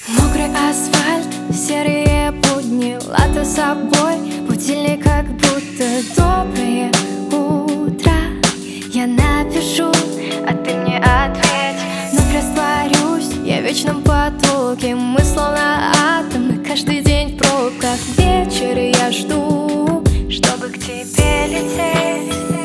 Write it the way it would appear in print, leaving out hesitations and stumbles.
Мокрый асфальт, серые будни, лето с собой, будильник как будто доброе утро. Я напишу, а ты мне ответь. Вновь растворюсь, я в вечном потоке. Мы словно атомы, каждый день в пробках. Вечер я жду, чтобы к тебе лететь.